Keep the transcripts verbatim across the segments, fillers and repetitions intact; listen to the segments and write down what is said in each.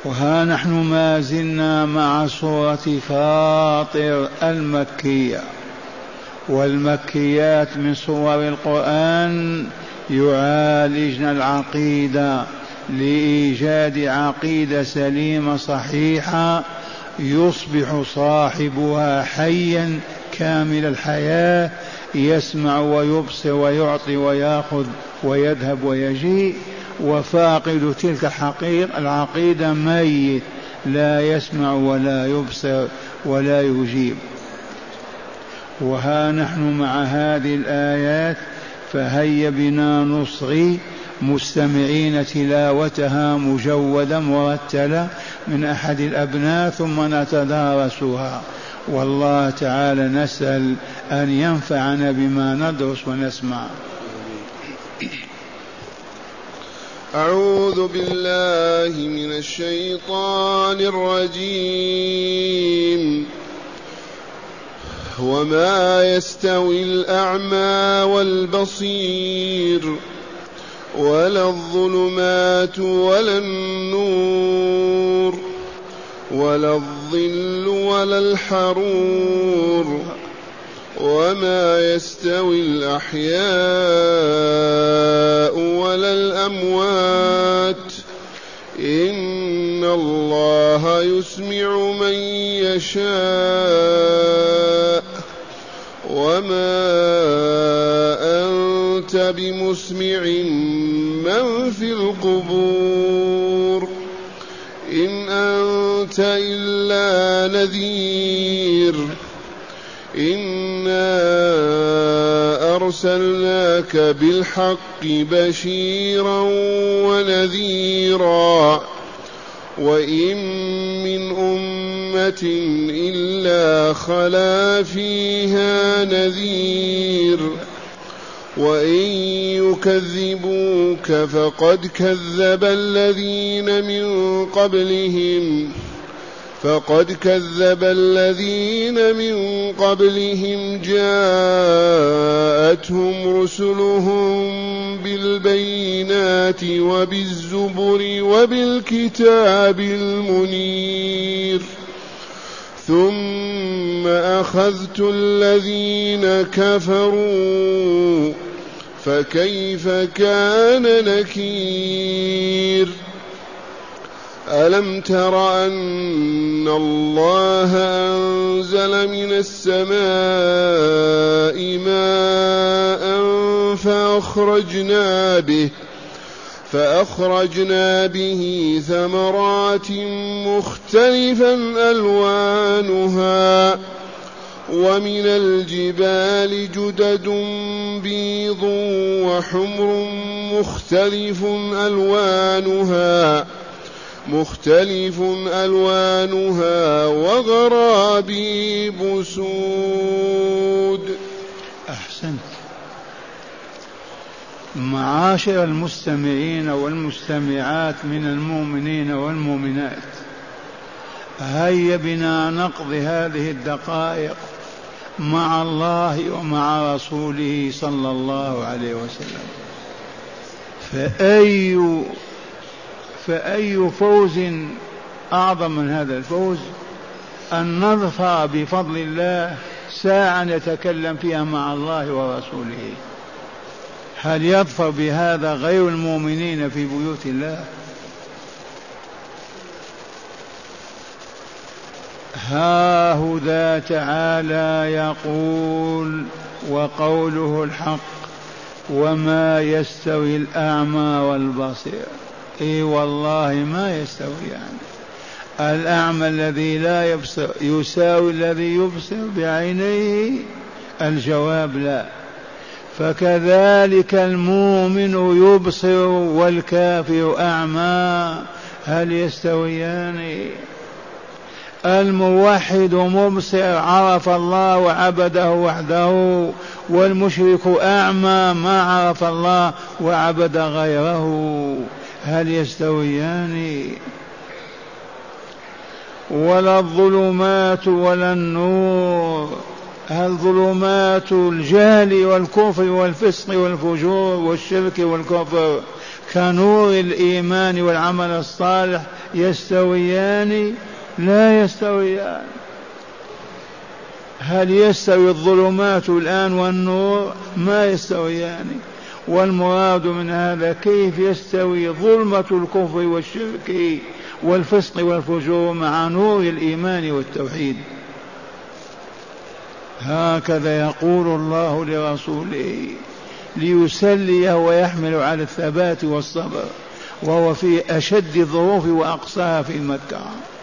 وها نحن ما زلنا مع سورة فاطر المكية، والمكيات من سور القرآن يعالجن العقيدة لإيجاد عقيدة سليمة صحيحة يصبح صاحبها حيا كامل الحياة، يسمع ويبصر ويعطي ويأخذ ويذهب ويجيء، وفاقد تلك الحقيقة العقيدة ميت لا يسمع ولا يبصر ولا يجيب. وها نحن مع هذه الآيات فهيا بنا نصغي مستمعين تلاوتها مجودة مرتلة من أحد الأبناء ثم نتدارسها، والله تعالى نسأل أن ينفعنا بما ندرس ونسمع. أعوذ بالله من الشيطان الرجيم. وما يستوي الأعمى والبصير ولا الظلمات ولا النور ولا الظل ولا الحرور وما يستوي الأحياء ولا الأموات إن الله يسمع من يشاء وما أنت بمسمع من في القبور إن أنت إلا نذير إنا أرسلناك بالحق بشيرا ونذيرا وإن من أمة إلا خلا فيها نذير وإن يكذبوك فقد كذب الذين من قبلهم فقد كذب الذين من قبلهم جاءتهم رسلهم بالبينات وبالزبر وبالكتاب المنير ثم أخذت الذين كفروا فكيف كان نكير ألم تر أن الله أنزل من السماء ماء فأخرجنا به فأخرجنا به ثمرات مختلفا ألوانها ومن الجبال جدد بيض وحمر مختلف ألوانها مختلف ألوانها وغرابيب سود. أحسنت. معاشر المستمعين والمستمعات من المؤمنين والمؤمنات، هيا بنا نقضي هذه الدقائق مع الله ومع رسوله صلى الله عليه وسلم. فأي فأي فوز أعظم من هذا الفوز أن نظفر بفضل الله ساعة نتكلم فيها مع الله ورسوله. هل يظفر بهذا غير المؤمنين في بيوت الله؟ ها هذا تعالى يقول وقوله الحق وما يستوي الأعمى والبصير. اي والله ما يستوي، يعني الأعمى الذي لا يبصر يساوي الذي يبصر بعينيه؟ الجواب لا. فكذلك المؤمن يبصر والكافر أعمى، هل يستويان؟ الموحد مبصر عرف الله وعبده وحده، والمشرك أعمى ما عرف الله وعبد غيره، هل يستويان؟ ولا الظلمات ولا النور، هل ظلمات الجهل والكفر والفسق والفجور والشرك والكفر كنور الإيمان والعمل الصالح يستويان؟ لا يستويان. هل يستوي الظلمات الآن والنور؟ ما يستويان. والمراد من هذا كيف يستوي ظلمة الكفر والشرك والفسق والفجور مع نور الإيمان والتوحيد؟ هكذا يقول الله لرسوله ليسليه ويحمل على الثبات والصبر، وهو في أشد الظروف وأقصاها في مكة.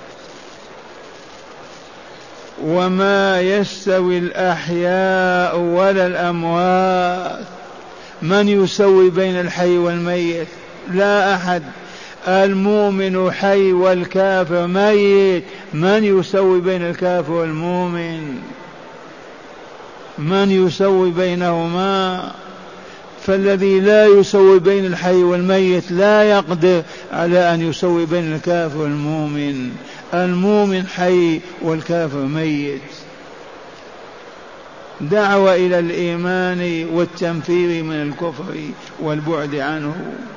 وما يستوي الأحياء ولا الأموات. من يسوي بين الحي والميت؟ لا أحد. المؤمن حي والكافر ميت، من يسوي بين الكافر والمؤمن؟ من يسوي بينهما؟ فالذي لا يسوي بين الحي والميت لا يقدر على أن يسوي بين الكافر والمؤمن. المؤمن حي والكافر ميت. دعوة إلى الإيمان والتنفير من الكفر والبعد عنه.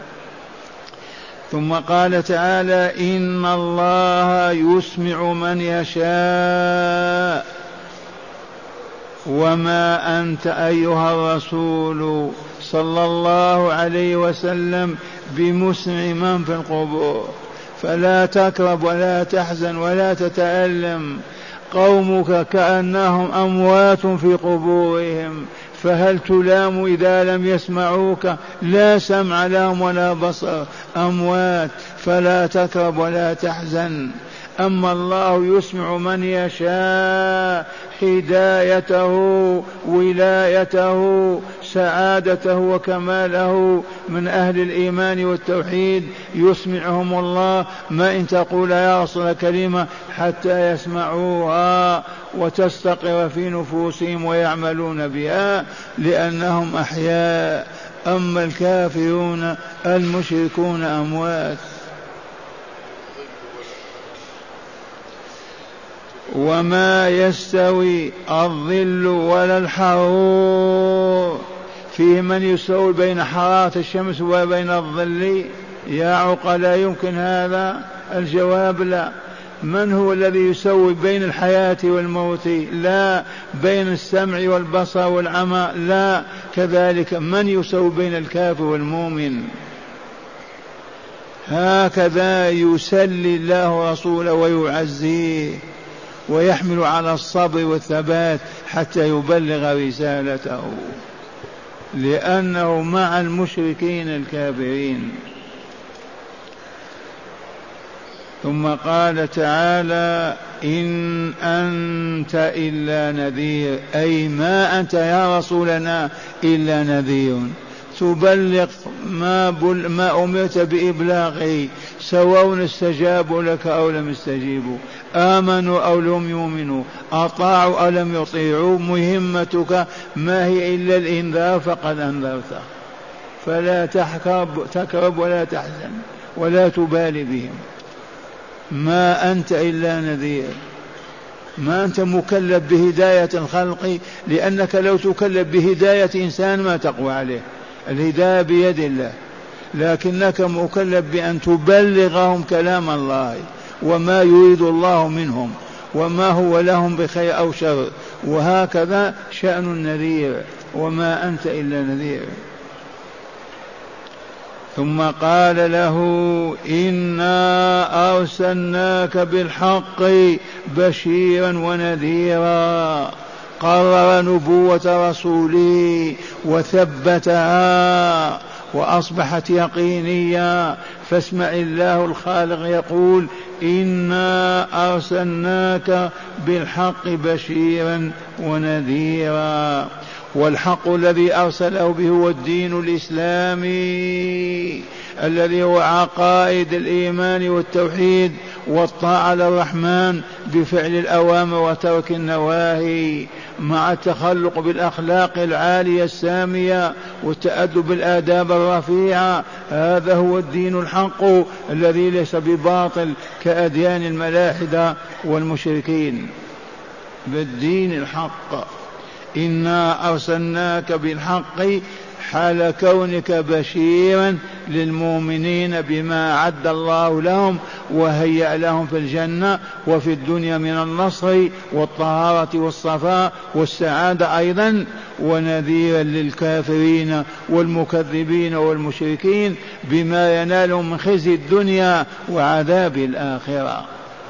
ثم قال تعالى: إن الله يسمع من يشاء. وما أنت أيها الرسول صلى الله عليه وسلم بمسمع من في القبور، فلا تكرب ولا تحزن ولا تتألم. قومك كأنهم أموات في قبورهم، فهل تلام إذا لم يسمعوك؟ لا سمع لهم ولا بصر، أموات، فلا تكرب ولا تحزن. أما الله يسمع من يشاء، هدايته، ولايته، سعادته وكماله من أهل الإيمان والتوحيد يسمعهم الله. ما إن تقول يا رسول كلمة حتى يسمعوها وتستقر في نفوسهم ويعملون بها لأنهم أحياء. أما الكافرون المشركون أموات. وما يستوي الظل ولا الحرور. فيه من يسوي بين حرارة الشمس وبين الظل؟ يا عقلاء يمكن هذا؟ الجواب لا. من هو الذي يسوي بين الحياة والموت؟ لا. بين السمع والبصر والعمى؟ لا. كذلك من يسوي بين الكافر والمؤمن؟ هكذا يسلي الله رسوله ويعزيه ويحمل على الصبر والثبات حتى يبلغ رسالته، لأنه مع المشركين الكافرين. ثم قال تعالى: إن أنت إلا نذير، أي ما أنت يا رسولنا إلا نذير، تبلغ ما, بل ما أمرت بإبلاغه، سواء استجابوا لك أو لم يستجيبوا، آمنوا أو لم يؤمنوا، أطاعوا أو لم يطيعوا، مهمتك ما هي إلا الإنذار، فقد أنذرت، فلا تحكب تكرب ولا تحزن ولا تبالي بهم. ما أنت إلا نذير، ما أنت مكلف بهداية الخلق، لأنك لو تكلف بهداية إنسان ما تقوى عليه، الهداية بيد الله، لكنك مكلف بأن تبلغهم كلام الله وما يريد الله منهم وما هو لهم بخير أو شر. وهكذا شأن النذير، وما أنت إلا نذير. ثم قال له: إنا أرسلناك بالحق بشيرا ونذيرا. قرر نبوة رسوله وثبتها وأصبحت يقينية. فاسمع الله الخالق يقول: إنا أرسلناك بالحق بشيرا ونذيرا. والحق الذي أرسله به هو الدين الإسلامي الذي هو عقائد الإيمان والتوحيد والطاعة للرحمن بفعل الأوامر وترك النواهي، مع التخلق بالأخلاق العالية السامية والتأدب بالآداب الرفيعة. هذا هو الدين الحق الذي ليس بباطل كأديان الملاحدة والمشركين، بالدين الحق. إنا أرسلناك بالحق، حال كونك بشيرا للمؤمنين بما أعد الله لهم وهيأ لهم في الجنة وفي الدنيا من النصر والطهارة والصفاء والسعادة أيضا، ونذيرا للكافرين والمكذبين والمشركين بما ينالهم من خزي الدنيا وعذاب الآخرة.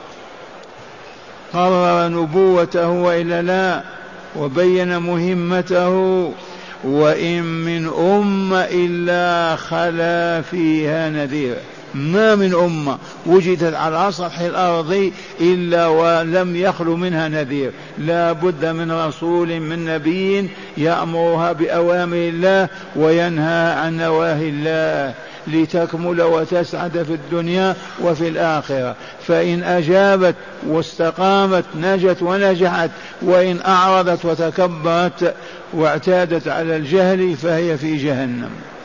قرر نبوته وإلا لا، وبين مهمته. وإن من أمة إلا خلا فيها نذير، ما من أمة وجدت على سطح الأرض إلا ولم يخلو منها نذير، لا بد من رسول من نبي يأمرها بأوامر الله وينهى عن نواهي الله لتكمل وتسعد في الدنيا وفي الآخرة. فإن أجابت واستقامت نجت ونجحت، وإن أعرضت وتكبرت واعتادت على الجهل فهي في جهنم.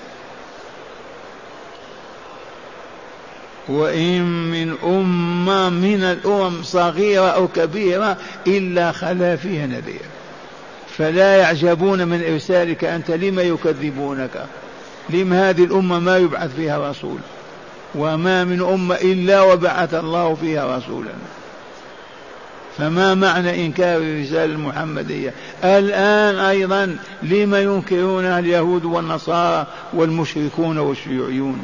وإن من أمة من الأمم صغيرة أو كبيرة إلا خلا فيها نذير. فلا يعجبون من إرسالك أنت، لما يكذبونك؟ لما هذه الأمة ما يبعث فيها رسول؟ وما من أمة إلا وبعث الله فيها رسولا. فما معنى إنكار الرسالة المحمدية؟ الآن أيضا لما ينكرونها اليهود والنصارى والمشركون والشيوعيون؟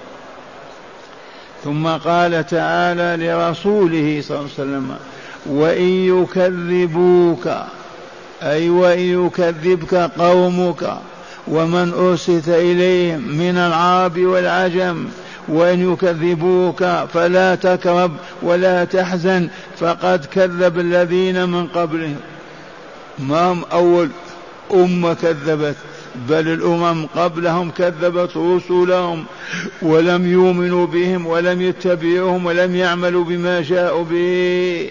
ثم قال تعالى لرسوله صلى الله عليه وسلم: وإن يكذبوك، أي وإن يكذبك قومك ومن أرسلت إليهم من العرب والعجم، وإن يكذبوك فلا تكرب ولا تحزن، فقد كذب الذين من قبلهم. ما هم أول أمة كذبت، بل الأمم قبلهم كذبت رسلهم ولم يؤمنوا بهم ولم يتبعوهم ولم يعملوا بما جاءوا به.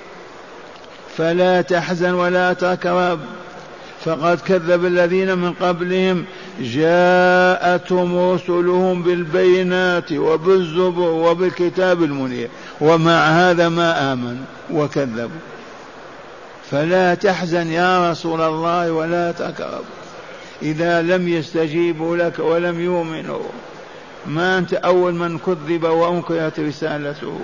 فلا تحزن ولا تكرب، فقد كذب الذين من قبلهم جاءتهم رسلهم بالبينات وبالزبر وبالكتاب المنير، ومع هذا ما آمنوا وكذبوا. فلا تحزن يا رسول الله ولا تكرب إذا لم يستجيبوا لك ولم يؤمنوا. ما أنت أول من كذب وأنكرت رسالته.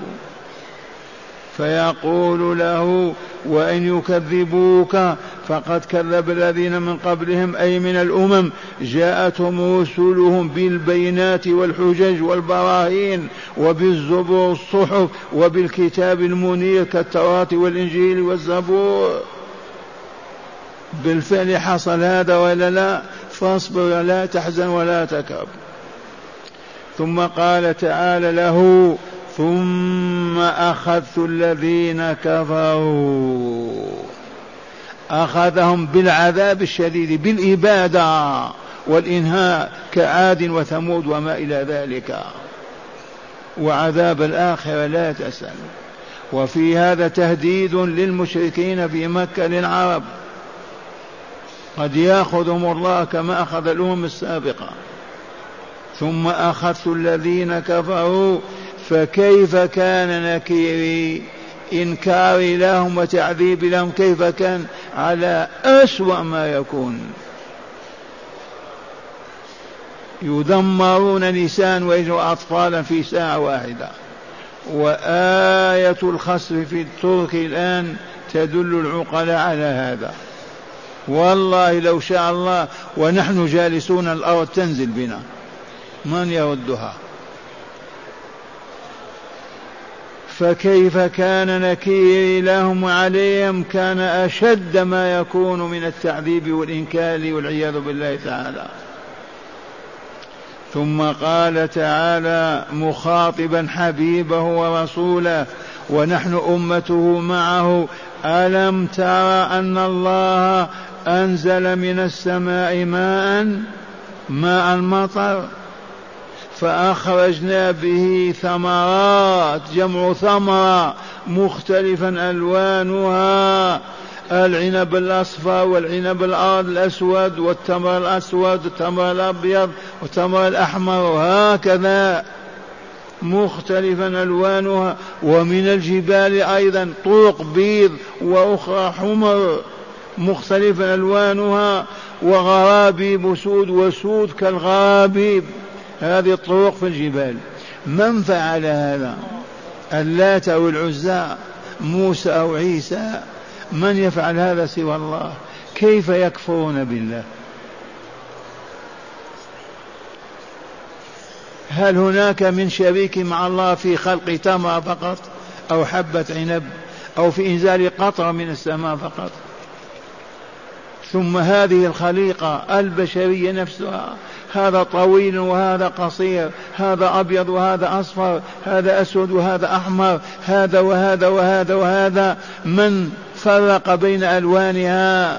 فيقول له: وإن يكذبوك فقد كذب الذين من قبلهم، أي من الأمم جاءتهم رسلهم بالبينات والحجج والبراهين وبالزبر والصحف وبالكتاب المنير كالتوراة والإنجيل والزبور. بالفعل حصل هذا ولا لا؟ فاصبر لا تحزن ولا تكرب. ثم قال تعالى له: ثم أخذت الذين كفروا، أخذهم بالعذاب الشديد بالإبادة والإنهاء كعاد وثمود وما إلى ذلك. وعذاب الآخرة لا تسأل. وفي هذا تهديد للمشركين في مكة للعرب، قد يأخذهم الله كما أخذ الأمم السابقة. ثم أخذت الذين كفروا فكيف كان نكيري؟ إنكاري لهم وتعذيب لهم كيف كان؟ على أسوأ ما يكون. يدمرون نساء ويجوا أطفالا في ساعة واحدة. وآية الخسف في الترك الآن تدل العقلاء على هذا. والله لو شاء الله ونحن جالسون الأرض تنزل بنا، من يردها؟ فكيف كان نكيري لهم عليهم؟ كان أشد ما يكون من التعذيب والإنكار والعياذ بالله تعالى. ثم قال تعالى مخاطبا حبيبه ورسوله ونحن أمته معه: ألم تر أن الله أنزل من السماء ماء ماء المطر فأخرجنا به ثمرات، جمع ثمرة، مختلفا ألوانها، العنب الأصفر والعنب الأسود والتمر الأسود والتمر الأبيض والتمر الأحمر، وهكذا مختلفا ألوانها. ومن الجبال أيضا طرق بيض وأخرى حمر مختلفا ألوانها. وغرابيب سود وسود كالغرابيب، هذه الطرق في الجبال. من فعل هذا؟ اللات أو العزى، موسى أو عيسى؟ من يفعل هذا سوى الله؟ كيف يكفرون بالله؟ هل هناك من شريك مع الله في خلق تمرة فقط أو حبة عنب أو في إنزال قطرة من السماء فقط؟ ثم هذه الخليقة البشرية نفسها، هذا طويل وهذا قصير، هذا أبيض وهذا أصفر، هذا أسود وهذا أحمر، هذا وهذا وهذا وهذا، من فرق بين ألوانها؟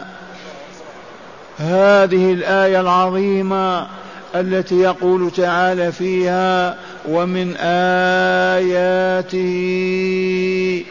هذه الآية العظيمة التي يقول تعالى فيها: ومن آياته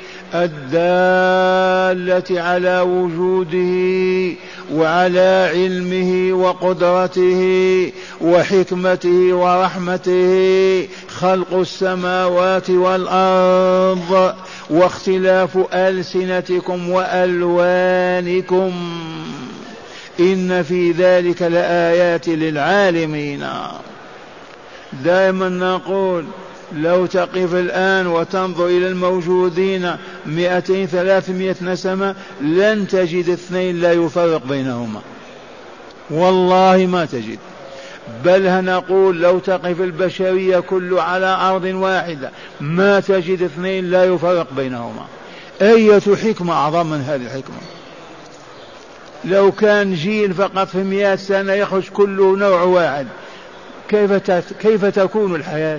الدالة على وجوده وعلى علمه وقدرته وحكمته ورحمته خلق السماوات والأرض واختلاف ألسنتكم وألوانكم إن في ذلك لآيات للعالمين. دائما نقول لو تقف الآن وتنظر إلى الموجودين مئتين ثلاثمائة نسمة لن تجد اثنين لا يفرق بينهما، والله ما تجد. بل هنقول لو تقف البشرية كل على أرض واحدة ما تجد اثنين لا يفرق بينهما. أية حكمة أعظم من هذه الحكمة؟ لو كان جيل فقط في مئة سنة يخرج كله نوع واحد، كيف كيف تكون الحياة؟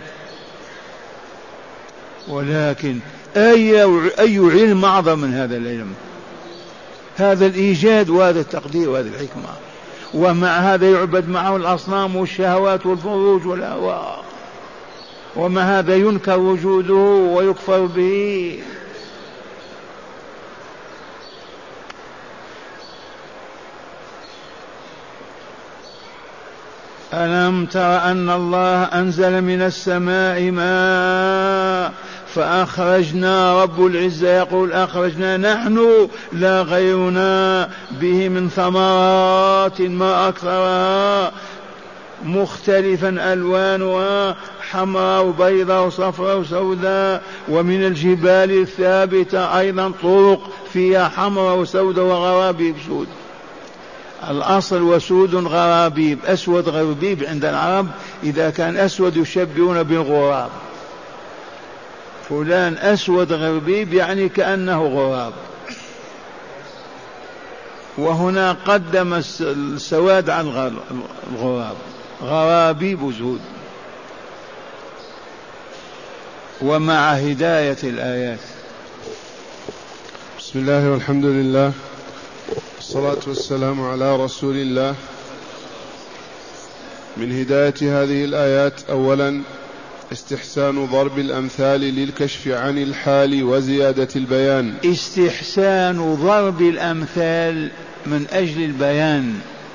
ولكن أي أي علم أعظم من هذا العلم؟ هذا الإيجاد وهذا التقدير وهذه الحكمة، ومع هذا يعبد معه الأصنام والشهوات والفروج والأهواء، ومع هذا ينكر وجوده ويكفر به. ألم تر أن الله أنزل من السماء ماء فأخرجنا، رب العزة يقول أخرجنا نحن لا غيرنا به من ثمرات ما أكثرها مختلفا ألوانها حمراء وبيضاء وصفراء وسوداء، ومن الجبال الثابتة أيضا طرق فيها حمراء وسوداء وغرابيب سود. الأصل وسود غرابيب، أسود غرابيب عند العرب إذا كان أسود يشبهون بالغراب، فلان أسود غرابيب يعني كأنه غراب. وهنا قدم السواد عن الغراب، غرابيب زهود. ومع هداية الآيات. بسم الله والحمد لله والصلاة والسلام على رسول الله. من هداية هذه الآيات: أولا استحسان ضرب الأمثال للكشف عن الحال وزيادة البيان. استحسان ضرب الأمثال من أجل البيان.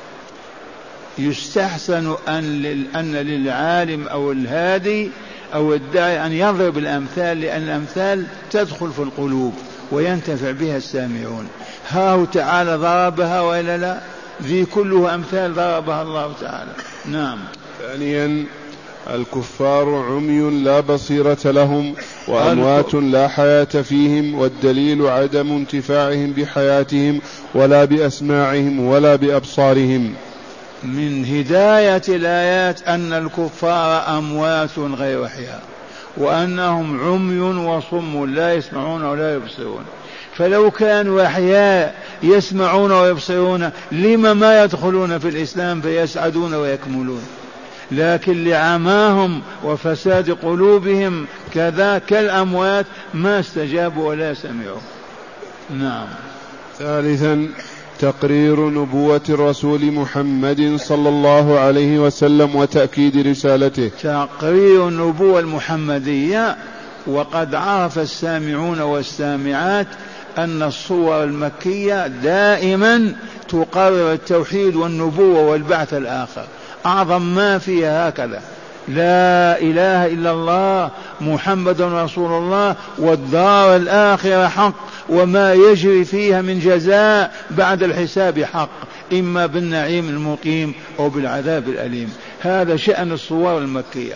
يستحسن أن, أن للعالم أو الهادي أو الداعي أن يضرب الأمثال، لأن الأمثال تدخل في القلوب وينتفع بها السامعون. ها تعالى ضربها وإلا لا؟ ذي كلها أمثال ضربها الله تعالى. نعم. ثانيا الكفار عمي لا بصيرة لهم وأموات لا حياة فيهم، والدليل عدم انتفاعهم بحياتهم ولا بأسماعهم ولا بأبصارهم. من هداية الآيات أن الكفار أموات غير أحياء، وأنهم عمي وصم لا يسمعون ولا يبصرون. فلو كانوا أحياء يسمعون ويبصرون لما ما يدخلون في الإسلام فيسعدون ويكملون؟ لكن لعماهم وفساد قلوبهم كذا كالأموات ما استجابوا ولا سمعوا. نعم. ثالثا تقرير نبوة الرسول محمد صلى الله عليه وسلم وتأكيد رسالته. تقرير النبوة المحمدية. وقد عرف السامعون والسامعات أن الصور المكية دائما تقرر التوحيد والنبوة والبعث الآخر، أعظم ما فيها هكذا: لا إله إلا الله محمد رسول الله، والدار الآخرة حق، وما يجري فيها من جزاء بعد الحساب حق. إما بالنعيم المقيم أو بالعذاب الأليم. هذا شأن الصور المكية.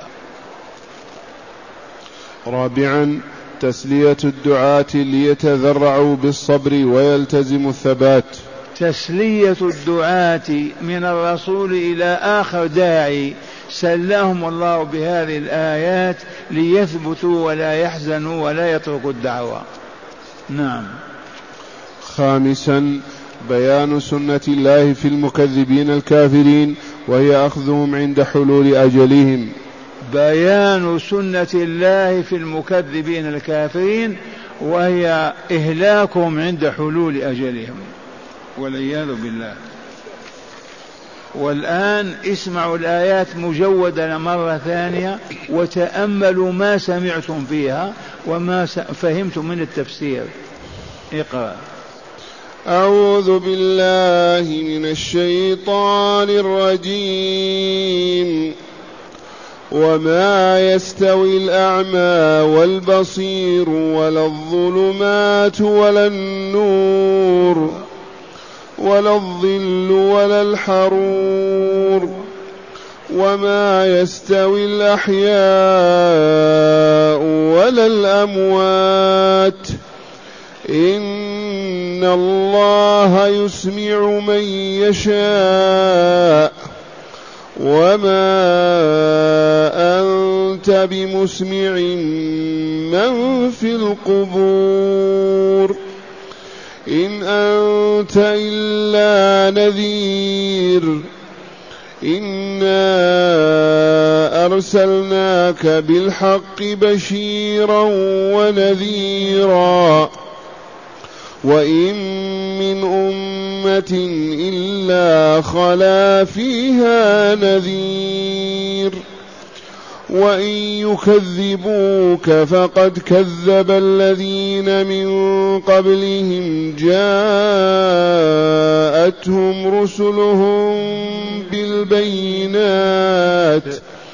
رابعا تسلية الدعاة ليتذرعوا بالصبر ويلتزموا الثبات. تسلية الدعاة من الرسول إلى آخر داعي سلهم الله بهذه الآيات ليثبتوا ولا يحزنوا ولا يتركوا الدعوة. نعم. خامسا بيان سنة الله في المكذبين الكافرين وهي أخذهم عند حلول أجلهم. بيان سنة الله في المكذبين الكافرين وهي إهلاكهم عند حلول أجلهم والعياذ بالله. والآن اسمعوا الآيات مجودة مرة ثانية وتأملوا ما سمعتم فيها وما فهمتم من التفسير. اقرأ. أعوذ بالله من الشيطان الرجيم. وما يستوي الأعمى والبصير ولا الظلمات ولا النور ولا الظل ولا الحرور وما يستوي الأحياء ولا الأموات إن الله يسمع من يشاء وما أنت بمسمع من في القبور إن أنت إلا نذير إنا أرسلناك بالحق بشيرا ونذيرا وإن من أمة إلا خلا فيها نذير وإن يكذبوك فقد كذب الذين من قبلهم جاءتهم رسلهم بالبينات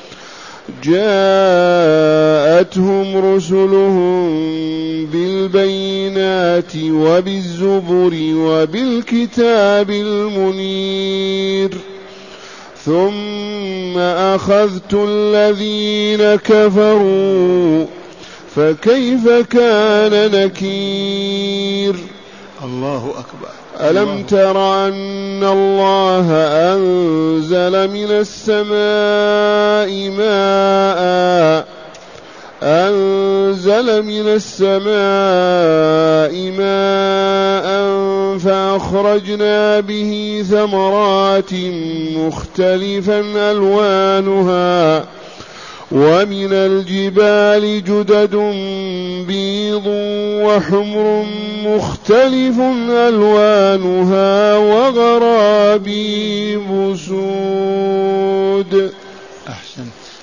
جاءتهم رسلهم بالبينات وبالزبر وبالكتاب المنير ثم أخذت الذين كفروا فكيف كان نكير. الله أكبر. ألم تر أن الله أنزل من السماء ماء أنزل من السماء ماء فأخرجنا به ثمرات مختلفا ألوانها ومن الجبال جدد بيض وحمر مختلف ألوانها وغرابيب سود. أحسنت.